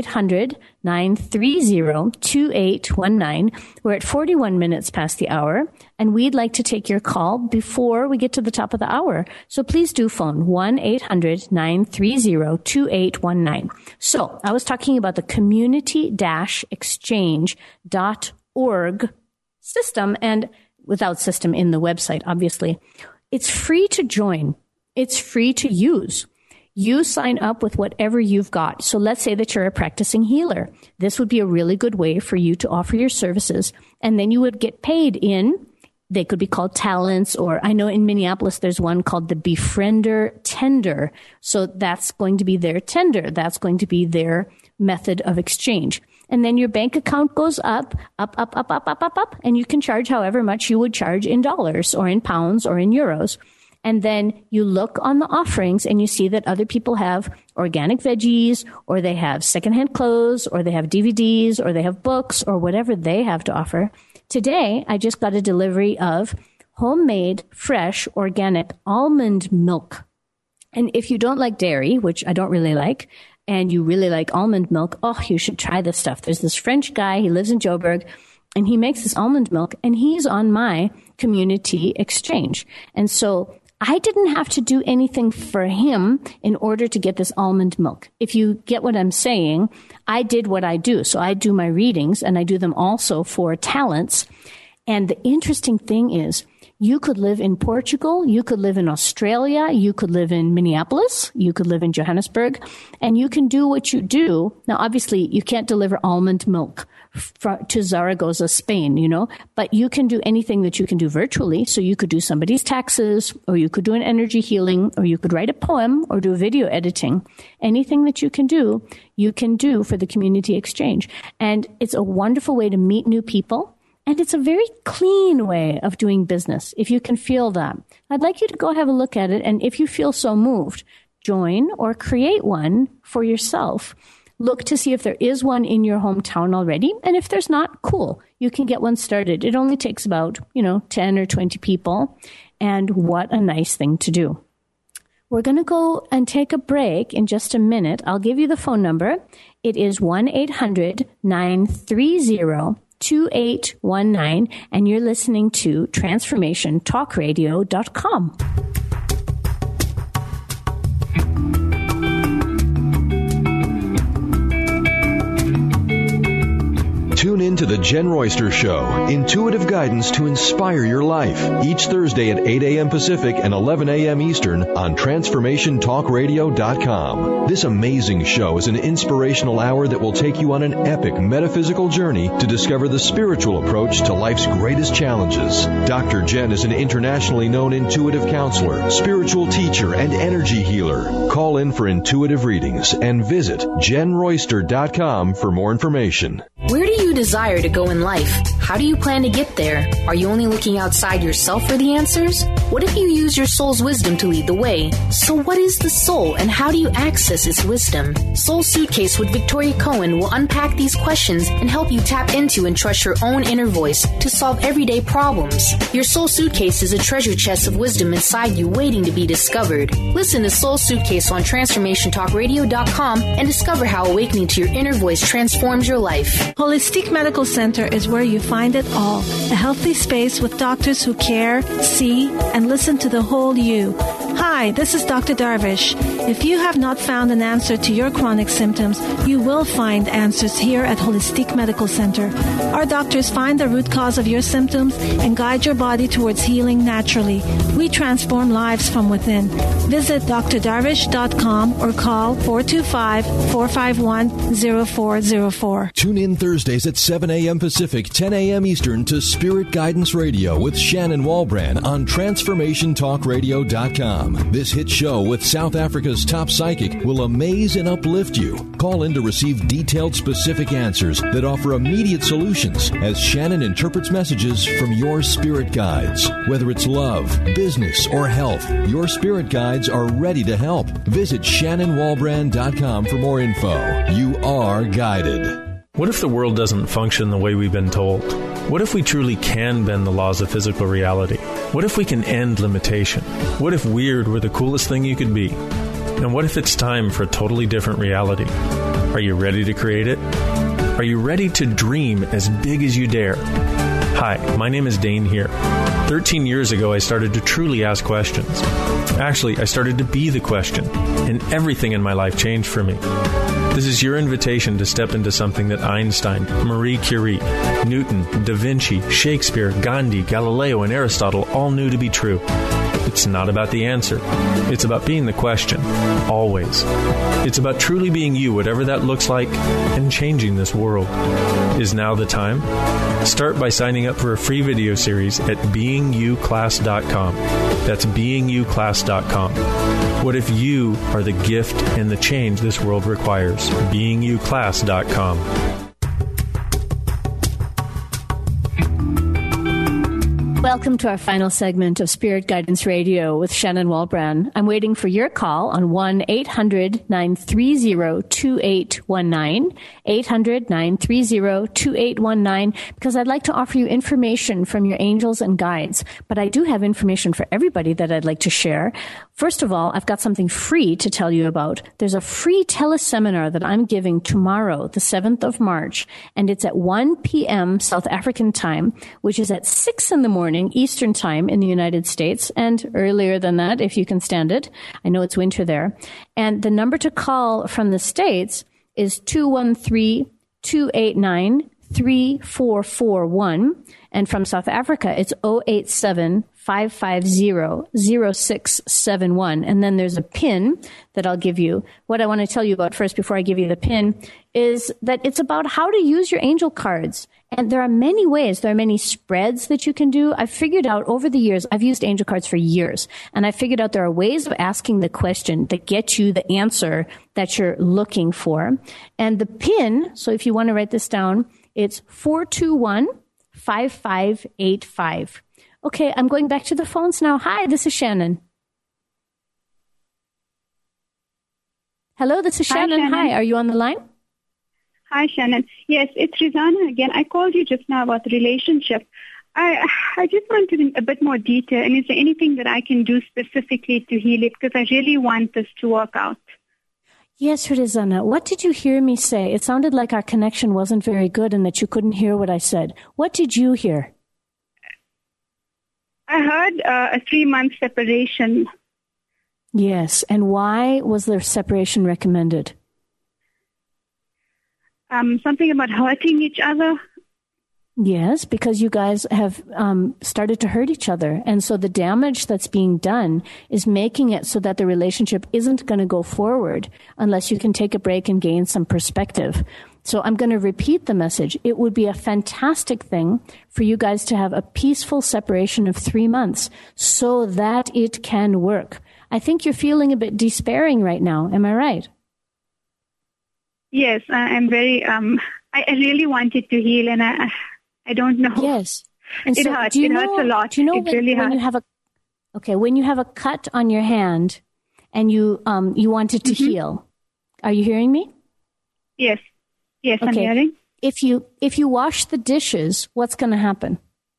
1-800-930-2819. We're at 41 minutes past the hour, and we'd like to take your call before we get to the top of the hour. So please do phone 1-800-930-2819. So I was talking about the community-exchange.org system, and without system in the website, obviously. It's free to join. It's free to use. You sign up with whatever you've got. So let's say that you're a practicing healer. This would be a really good way for you to offer your services. And then you would get paid in, they could be called talents, or I know in Minneapolis there's one called the Befriender Tender. So that's going to be their tender. That's going to be their method of exchange. And then your bank account goes up, and you can charge however much you would charge in dollars or in pounds or in euros. And then you look on the offerings and you see that other people have organic veggies, or they have secondhand clothes, or they have DVDs, or they have books, or whatever they have to offer. Today, I just got a delivery of homemade, fresh, organic almond milk. And if you don't like dairy, which I don't really like, and you really like almond milk, oh, you should try this stuff. There's this French guy, he lives in Joburg, and he makes this almond milk, and he's on my community exchange. And so I didn't have to do anything for him in order to get this almond milk. If you get what I'm saying, I did what I do. So I do my readings, and I do them also for talents. And the interesting thing is, you could live in Portugal, you could live in Australia, you could live in Minneapolis, you could live in Johannesburg, and you can do what you do. Now, obviously, you can't deliver almond milk to Zaragoza, Spain, but you can do anything that you can do virtually. So you could do somebody's taxes, or you could do an energy healing, or you could write a poem or do video editing. Anything that you can do for the community exchange. And it's a wonderful way to meet new people. And it's a very clean way of doing business, if you can feel that. I'd like you to go have a look at it, and if you feel so moved, join or create one for yourself. Look to see if there is one in your hometown already, and if there's not, cool. You can get one started. It only takes about, 10 or 20 people, and what a nice thing to do. We're going to go and take a break in just a minute. I'll give you the phone number. It is 1-800-930-2819, and you're listening to TransformationTalkRadio.com. Tune in to The Jen Royster Show, intuitive guidance to inspire your life, each Thursday at 8 a.m. Pacific and 11 a.m. Eastern on TransformationTalkRadio.com. This amazing show is an inspirational hour that will take you on an epic metaphysical journey to discover the spiritual approach to life's greatest challenges. Dr. Jen is an internationally known intuitive counselor, spiritual teacher, and energy healer. Call in for intuitive readings and visit JenRoyster.com for more information. Where do you desire to go in life? How do you plan to get there? Are you only looking outside yourself for the answers? What if you use your soul's wisdom to lead the way? So what is the soul, and how do you access its wisdom? Soul Suitcase with Victoria Cohen will unpack these questions and help you tap into and trust your own inner voice to solve everyday problems. Your Soul Suitcase is a treasure chest of wisdom inside you waiting to be discovered. Listen to Soul Suitcase on TransformationTalkRadio.com and discover how awakening to your inner voice transforms your life. Holistic Medical Center is where you find it all. A healthy space with doctors who care, see, and listen to the whole you. Hi, this is Dr. Darvish. If you have not found an answer to your chronic symptoms, you will find answers here at Holistic Medical Center. Our doctors find the root cause of your symptoms and guide your body towards healing naturally. We transform lives from within. Visit drdarvish.com or call 425-451-0404. Tune in Thursdays at 7 a.m. Pacific, 10 a.m. Eastern to Spirit Guidance Radio with Shannon Walbrand on TransformationTalkRadio.com. This hit show with South Africa's top psychic will amaze and uplift you. Call in to receive detailed, specific answers that offer immediate solutions as Shannon interprets messages from your spirit guides. Whether it's love, business, or health, your spirit guides are ready to help. Visit ShannonWalbrand.com for more info. You are guided. What if the world doesn't function the way we've been told? What if we truly can bend the laws of physical reality? What if we can end limitation? What if weird were the coolest thing you could be? And what if it's time for a totally different reality? Are you ready to create it? Are you ready to dream as big as you dare? Hi, my name is Dane here. 13 years ago, I started to truly ask questions. Actually, I started to be the question, and everything in my life changed for me. This is your invitation to step into something that Einstein, Marie Curie, Newton, Da Vinci, Shakespeare, Gandhi, Galileo, and Aristotle all knew to be true. It's not about the answer. It's about being the question, always. It's about truly being you, whatever that looks like, and changing this world. Is now the time? Start by signing up for a free video series at beingyouclass.com. That's beingyouclass.com. What if you are the gift and the change this world requires? beingyouclass.com. Welcome to our final segment of Spirit Guidance Radio with Shannon Walbrand. I'm waiting for your call on 1-800-930-2819, 800-930-2819, because I'd like to offer you information from your angels and guides. But I do have information for everybody that I'd like to share. First of all, I've got something free to tell you about. There's a free teleseminar that I'm giving tomorrow, the 7th of March, and it's at 1 p.m. South African time, which is at 6 in the morning Eastern time in the United States, and earlier than that, if you can stand it. I know it's winter there. And the number to call from the States is 213-289-3441. And from South Africa, it's 087-550-0671. And then there's a PIN that I'll give you. What I want to tell you about first before I give you the PIN is that it's about how to use your angel cards. And there are many ways. There are many spreads that you can do. I've figured out over the years, I've used angel cards for years, and I figured out there are ways of asking the question that get you the answer that you're looking for. And the PIN, so if you want to write this down, it's 421-5585. Okay, I'm going back to the phones now. Hi, this is Shannon. Hello, this is Shannon. Hi, are you on the line? Hi, Shannon. Yes, it's Rizana again. I called you just now about the relationship. I just wanted a bit more detail. And is there anything that I can do specifically to heal it? Because I really want this to work out. Yes, Rizana. What did you hear me say? It sounded like our connection wasn't very good and that you couldn't hear what I said. What did you hear? I heard a 3-month separation. Yes. And why was the separation recommended? Something about hurting each other. Yes, because you guys have started to hurt each other. And so the damage that's being done is making it so that the relationship isn't going to go forward unless you can take a break and gain some perspective. So I'm going to repeat the message. It would be a fantastic thing for you guys to have a peaceful separation of 3 months so that it can work. I think you're feeling a bit despairing right now. Am I right? Yes, I'm very, I really wanted to heal, and I don't know. Yes. And it so hurts. It hurts a lot. Do you know it really when you have when you have a cut on your hand and you want it to heal, are you hearing me? Yes. Yes, okay. I'm hearing. If you wash the dishes, what's going to happen?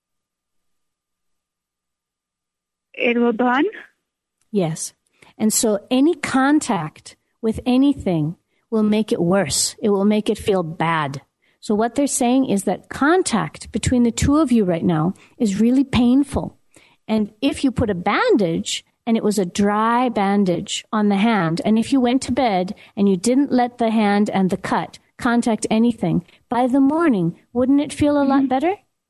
It will burn? Yes. And so any contact with anything will make it worse. It will make it feel bad. So what they're saying is that contact between the two of you right now is really painful. And if you put a bandage, and it was a dry bandage on the hand, and if you went to bed and you didn't let the hand and the cut contact anything, by the morning, wouldn't it feel a lot better?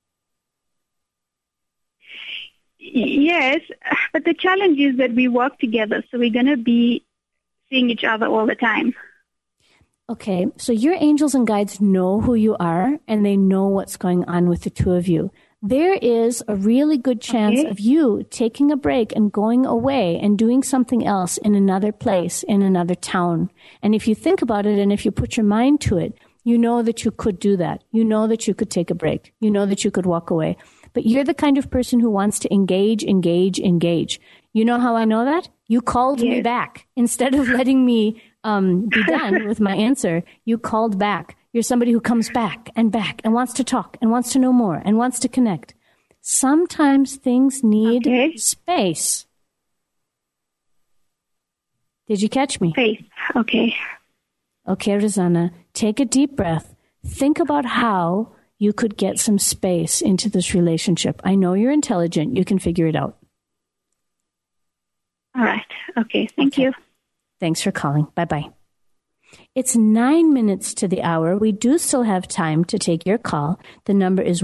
Yes, but the challenge is that we work together, so we're going to be seeing each other all the time. Okay, so your angels and guides know who you are, and they know what's going on with the two of you. There is a really good chance of you taking a break and going away and doing something else in another place, in another town. And if you think about it and if you put your mind to it, you know that you could do that. You know that you could take a break. You know that you could walk away. But you're the kind of person who wants to engage. You know how I know that? You called me back. Instead of letting me be done with my answer, you called back. You're somebody who comes back and wants to talk and wants to know more and wants to connect. Sometimes things need space. Did you catch me? Space. Okay. Okay, Rosanna, take a deep breath. Think about how you could get some space into this relationship. I know you're intelligent. You can figure it out. All right. Okay. Thank you. Thanks for calling. Bye-bye. It's 9 minutes to the hour. We do still have time to take your call. The number is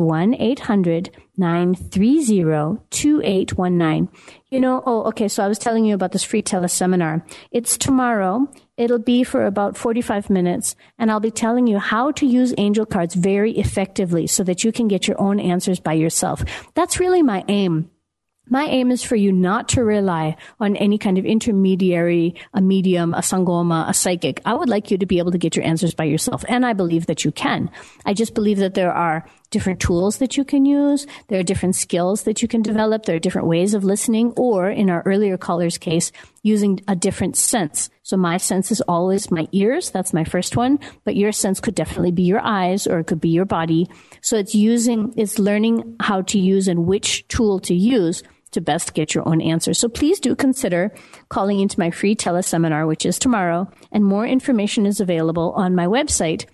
1-800-930-2819. So I was telling you about this free teleseminar. It's tomorrow. It'll be for about 45 minutes, and I'll be telling you how to use angel cards very effectively so that you can get your own answers by yourself. That's really my aim. My aim is for you not to rely on any kind of intermediary, a medium, a sangoma, a psychic. I would like you to be able to get your answers by yourself, and I believe that you can. I just believe that there are different tools that you can use. There are different skills that you can develop. There are different ways of listening, or in our earlier caller's case, using a different sense. So my sense is always my ears. That's my first one. But your sense could definitely be your eyes, or it could be your body. So it's learning how to use and which tool to use to best get your own answer. So please do consider calling into my free teleseminar, which is tomorrow. And more information is available on my website,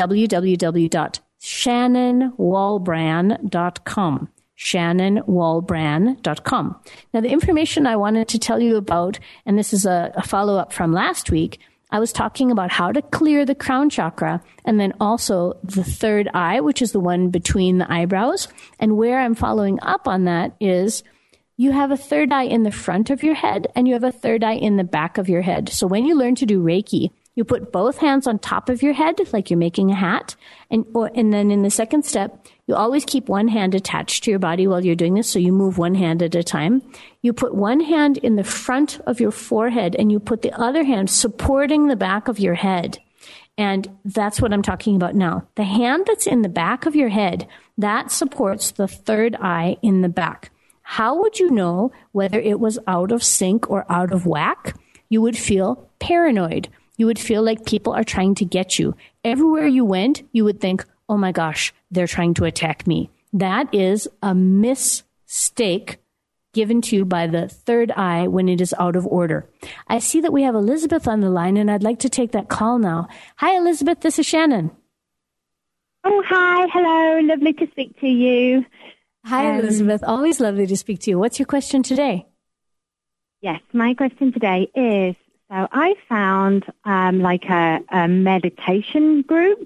www.shannonwalbran.com. shannonwalbran.com. Now, the information I wanted to tell you about, and this is a follow-up from last week, I was talking about how to clear the crown chakra and then also the third eye, which is the one between the eyebrows. And where I'm following up on that is you have a third eye in the front of your head and you have a third eye in the back of your head. So when you learn to do Reiki, you put both hands on top of your head like you're making a hat. And then in the second step, you always keep one hand attached to your body while you're doing this. So you move one hand at a time. You put one hand in the front of your forehead and you put the other hand supporting the back of your head. And that's what I'm talking about now. The hand that's in the back of your head, that supports the third eye in the back. How would you know whether it was out of sync or out of whack? You would feel paranoid. You would feel like people are trying to get you. Everywhere you went, you would think, oh my gosh, they're trying to attack me. That is a mistake given to you by the third eye when it is out of order. I see that we have Elizabeth on the line, and I'd like to take that call now. Hi, Elizabeth. This is Shannon. Oh, hi. Hello. Lovely to speak to you. Hi, Elizabeth. Always lovely to speak to you. What's your question today? Yes, my question today is, so I found like a meditation group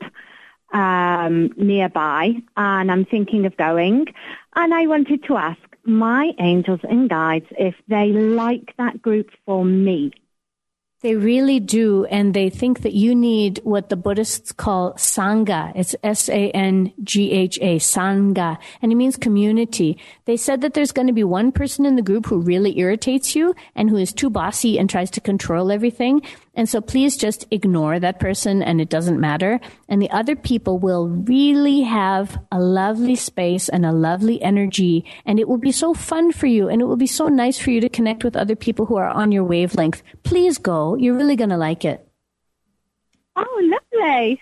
nearby, and I'm thinking of going. And I wanted to ask my angels and guides if they like that group for me. They really do, and they think that you need what the Buddhists call Sangha. It's S-A-N-G-H-A, Sangha, and it means community. They said that there's going to be one person in the group who really irritates you and who is too bossy and tries to control everything. And so please just ignore that person, and it doesn't matter. And the other people will really have a lovely space and a lovely energy, and it will be so fun for you, and it will be so nice for you to connect with other people who are on your wavelength. Please go. You're really going to like it. Oh, lovely.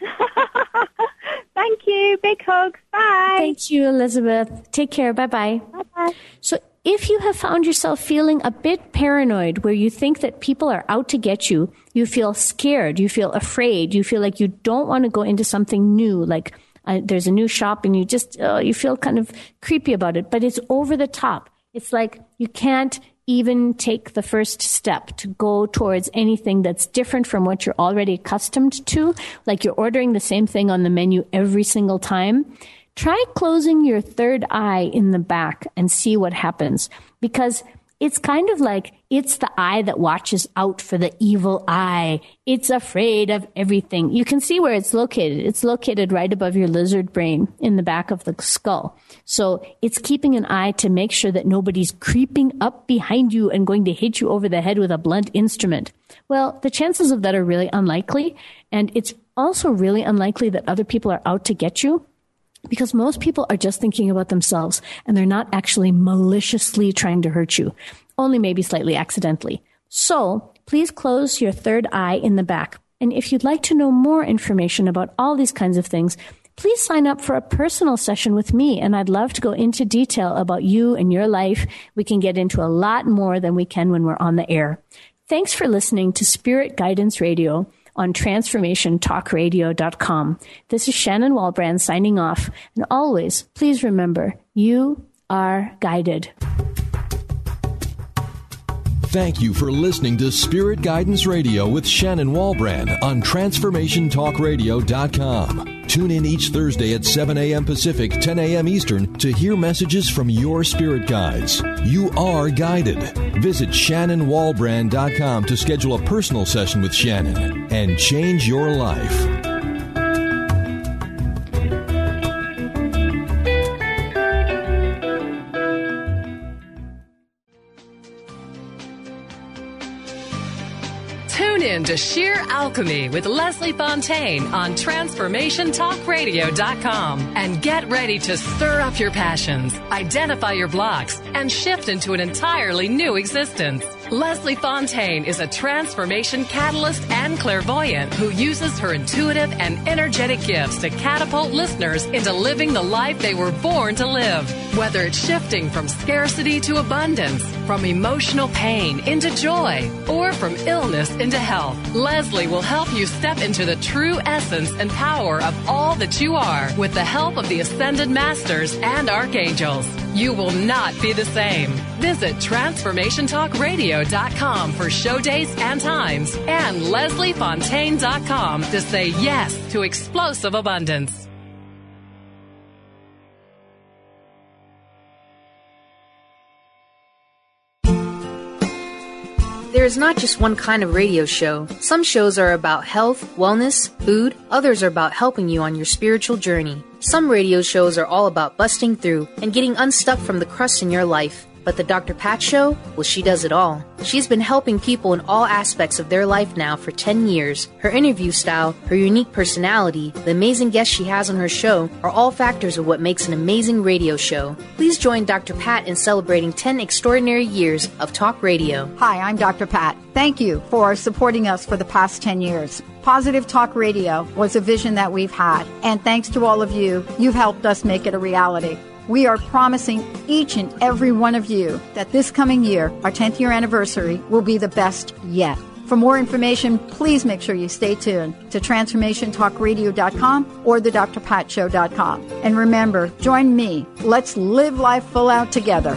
Thank you. Big hugs. Bye. Thank you, Elizabeth. Take care. Bye-bye. Bye-bye. So if you have found yourself feeling a bit paranoid, where you think that people are out to get you, you feel scared, you feel afraid, you feel like you don't want to go into something new, like there's a new shop and you just, you feel kind of creepy about it, but it's over the top. It's like you can't even take the first step to go towards anything that's different from what you're already accustomed to, like you're ordering the same thing on the menu every single time. Try closing your third eye in the back and see what happens, because it's kind of like it's the eye that watches out for the evil eye. It's afraid of everything. You can see where it's located. It's located right above your lizard brain in the back of the skull. So it's keeping an eye to make sure that nobody's creeping up behind you and going to hit you over the head with a blunt instrument. Well, the chances of that are really unlikely. And it's also really unlikely that other people are out to get you, because most people are just thinking about themselves and they're not actually maliciously trying to hurt you, only maybe slightly accidentally. So please close your third eye in the back. And if you'd like to know more information about all these kinds of things, please sign up for a personal session with me, and I'd love to go into detail about you and your life. We can get into a lot more than we can when we're on the air. Thanks for listening to Spirit Guidance Radio on TransformationTalkRadio.com. This is Shannon Walbrand signing off. And always, please remember, you are guided. Thank you for listening to Spirit Guidance Radio with Shannon Walbrand on TransformationTalkRadio.com. Tune in each Thursday at 7 a.m. Pacific, 10 a.m. Eastern to hear messages from your spirit guides. You are guided. Visit ShannonWalbrand.com to schedule a personal session with Shannon and change your life. To Sheer Alchemy with Leslie Fontaine on TransformationTalkRadio.com and get ready to stir up your passions, identify your blocks, and shift into an entirely new existence. Leslie Fontaine is a transformation catalyst and clairvoyant who uses her intuitive and energetic gifts to catapult listeners into living the life they were born to live. Whether it's shifting from scarcity to abundance, from emotional pain into joy, or from illness into health, Leslie will help you step into the true essence and power of all that you are with the help of the Ascended Masters and Archangels. You will not be the same. Visit TransformationTalkRadio.com for show dates and times, and LeslieFontaine.com to say yes to explosive abundance. There is not just one kind of radio show. Some shows are about health, wellness, food. Others are about helping you on your spiritual journey. Some radio shows are all about busting through and getting unstuck from the crust in your life. But the Dr. Pat Show? Well, she does it all. She's been helping people in all aspects of their life now for 10 years. Her interview style, her unique personality, the amazing guests she has on her show are all factors of what makes an amazing radio show. Please join Dr. Pat in celebrating 10 extraordinary years of talk radio. Hi, I'm Dr. Pat. Thank you for supporting us for the past 10 years. Positive Talk Radio was a vision that we've had, and thanks to all of you, you've helped us make it a reality. We are promising each and every one of you that this coming year, our 10th year anniversary, will be the best yet. For more information, please make sure you stay tuned to TransformationTalkRadio.com or thedrpatshow.com. And remember, join me. Let's live life full out together.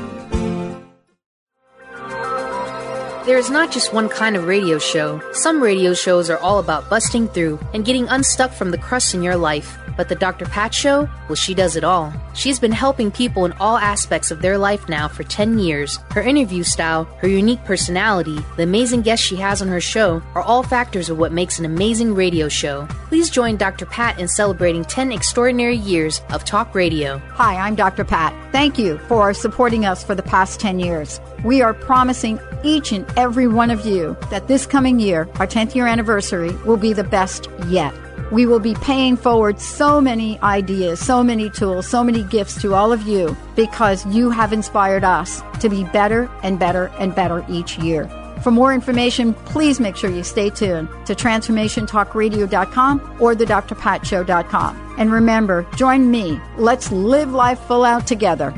There is not just one kind of radio show. Some radio shows are all about busting through and getting unstuck from the crust in your life. But the Dr. Pat Show? Well, she does it all. She's been helping people in all aspects of their life now for 10 years. Her interview style, her unique personality, the amazing guests she has on her show are all factors of what makes an amazing radio show. Please join Dr. Pat in celebrating 10 extraordinary years of talk radio. Hi, I'm Dr. Pat. Thank you for supporting us for the past 10 years. We are promising each and every one of you that this coming year, our 10th year anniversary, will be the best yet. We will be paying forward so many ideas, so many tools, so many gifts to all of you because you have inspired us to be better and better and better each year. For more information, please make sure you stay tuned to TransformationTalkRadio.com or thedrpatshow.com. And remember, join me. Let's live life full out together.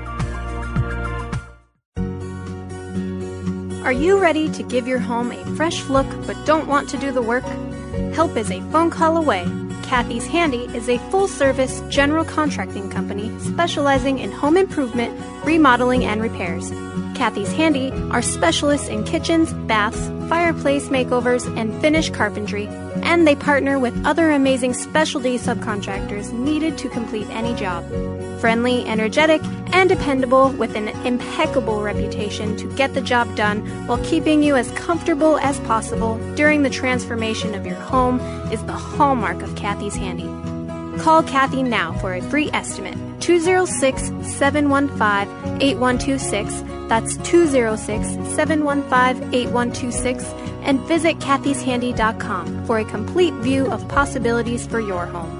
Are you ready to give your home a fresh look but don't want to do the work? Help is a phone call away. Kathy's Handy is a full-service general contracting company specializing in home improvement, remodeling, and repairs. Kathy's Handy are specialists in kitchens, baths, fireplace makeovers, and finish carpentry, and they partner with other amazing specialty subcontractors needed to complete any job. Friendly, energetic, and dependable with an impeccable reputation to get the job done while keeping you as comfortable as possible during the transformation of your home is the hallmark of Kathy's Handy. Call Kathy now for a free estimate. 206-715-8126. That's 206-715-8126. And visit kathyshandy.com for a complete view of possibilities for your home.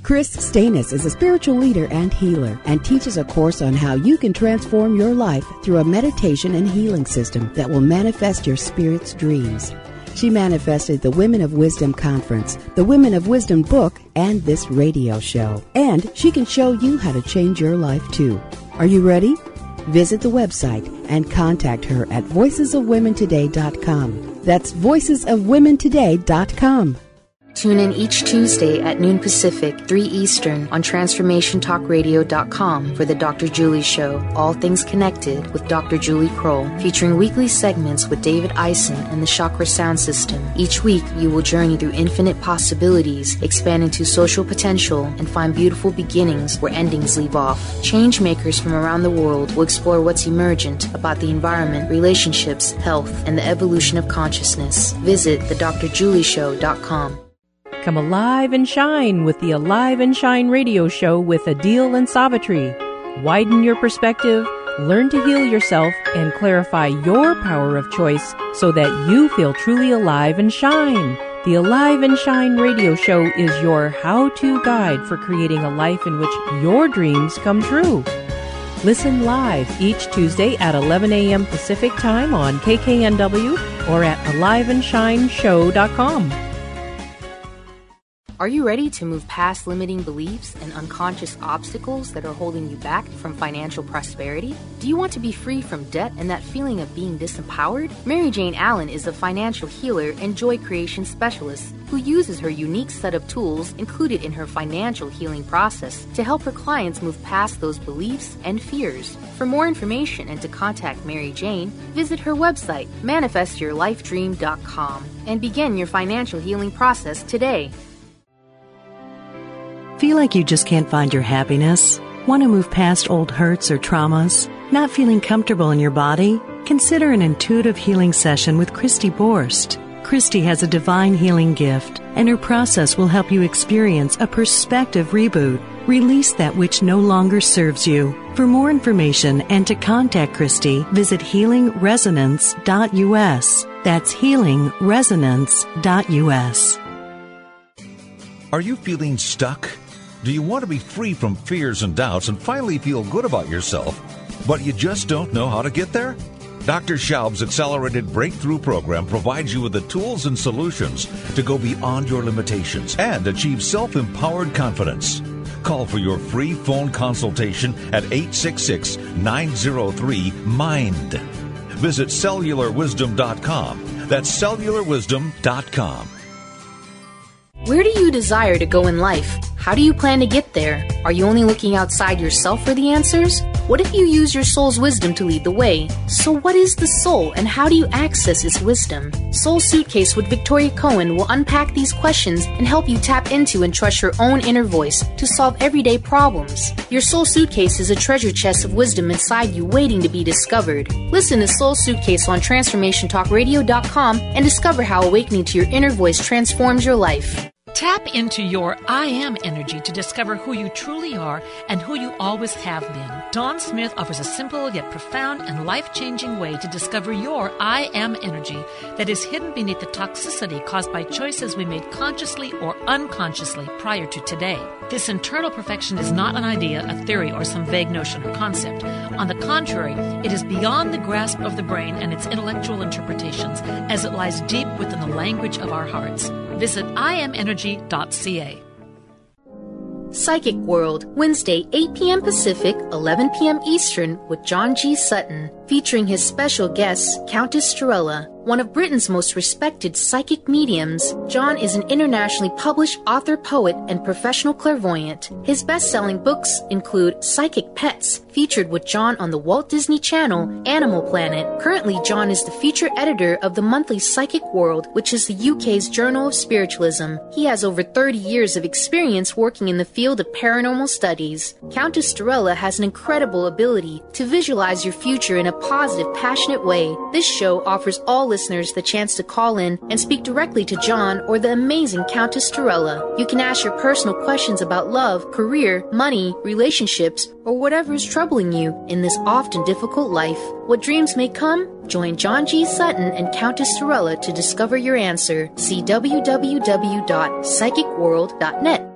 Chris Stanis is a spiritual leader and healer and teaches a course on how you can transform your life through a meditation and healing system that will manifest your spirit's dreams. She manifested the Women of Wisdom Conference, the Women of Wisdom book, and this radio show. And she can show you how to change your life too. Are you ready? Visit the website and contact her at voicesofwomentoday.com. That's voicesofwomentoday.com. Tune in each Tuesday at noon Pacific, 3 Eastern on TransformationTalkRadio.com for the Dr. Julie Show, All Things Connected with Dr. Julie Kroll, featuring weekly segments with David Eisen and the Chakra Sound System. Each week, you will journey through infinite possibilities, expand into social potential, and find beautiful beginnings where endings leave off. Change makers from around the world will explore what's emergent about the environment, relationships, health, and the evolution of consciousness. Visit thedrjulieshow.com. Come alive and shine with the Alive and Shine radio show with Adil and Savitri. Widen your perspective, learn to heal yourself, and clarify your power of choice so that you feel truly alive and shine. The Alive and Shine radio show is your how-to guide for creating a life in which your dreams come true. Listen live each Tuesday at 11 a.m. Pacific Time on KKNW or at aliveandshineshow.com. Are you ready to move past limiting beliefs and unconscious obstacles that are holding you back from financial prosperity? Do you want to be free from debt and that feeling of being disempowered? Mary Jane Allen is a financial healer and joy creation specialist who uses her unique set of tools included in her financial healing process to help her clients move past those beliefs and fears. For more information and to contact Mary Jane, visit her website, manifestyourlifedream.com, and begin your financial healing process today. Feel like you just can't find your happiness? Want to move past old hurts or traumas? Not feeling comfortable in your body? Consider an intuitive healing session with Christy Borst. Christy has a divine healing gift, and her process will help you experience a perspective reboot. Release that which no longer serves you. For more information and to contact Christy, visit healingresonance.us. That's healingresonance.us. Are you feeling stuck? Do you want to be free from fears and doubts and finally feel good about yourself, but you just don't know how to get there? Dr. Schaub's Accelerated Breakthrough Program provides you with the tools and solutions to go beyond your limitations and achieve self-empowered confidence. Call for your free phone consultation at 866-903-MIND. Visit cellularwisdom.com. That's cellularwisdom.com. Where do you desire to go in life? How do you plan to get there? Are you only looking outside yourself for the answers? What if you use your soul's wisdom to lead the way? So what is the soul and how do you access its wisdom? Soul Suitcase with Victoria Cohen will unpack these questions and help you tap into and trust your own inner voice to solve everyday problems. Your Soul Suitcase is a treasure chest of wisdom inside you waiting to be discovered. Listen to Soul Suitcase on TransformationTalkRadio.com and discover how awakening to your inner voice transforms your life. Tap into your I Am energy to discover who you truly are and who you always have been. Dawn Smith offers a simple yet profound and life-changing way to discover your I Am energy that is hidden beneath the toxicity caused by choices we made consciously or unconsciously prior to today. This internal perfection is not an idea, a theory, or some vague notion or concept. On the contrary, it is beyond the grasp of the brain and its intellectual interpretations, as it lies deep within the language of our hearts. Visit iamenergy.ca. Psychic World, Wednesday, 8 p.m. Pacific, 11 p.m. Eastern, with John G. Sutton, featuring his special guest, Countess Strella. One of Britain's most respected psychic mediums, John is an internationally published author, poet, and professional clairvoyant. His best-selling books include Psychic Pets, featured with John on the Walt Disney Channel, Animal Planet. Currently, John is the feature editor of the monthly Psychic World, which is the UK's Journal of Spiritualism. He has over 30 years of experience working in the field of paranormal studies. Countess Strella has an incredible ability to visualize your future in a positive, passionate way. This show offers all listeners the chance to call in and speak directly to John or the amazing Countess Strella. You can ask your personal questions about love, career, money, relationships, or whatever is troubling you in this often difficult life. What dreams may come? Join John G. Sutton and Countess Strella to discover your answer. See www.psychicworld.net.